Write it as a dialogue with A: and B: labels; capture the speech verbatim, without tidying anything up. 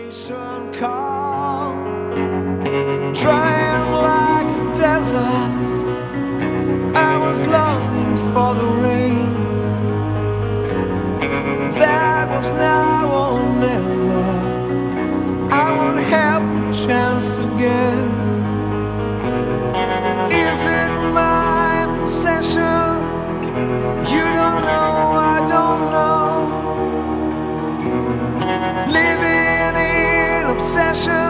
A: Nation call, drying like a desert. I was longing for the rain. That was now or never. I won't have the chance again. Is it my possession? You don't know, I don't know. Living in obsession.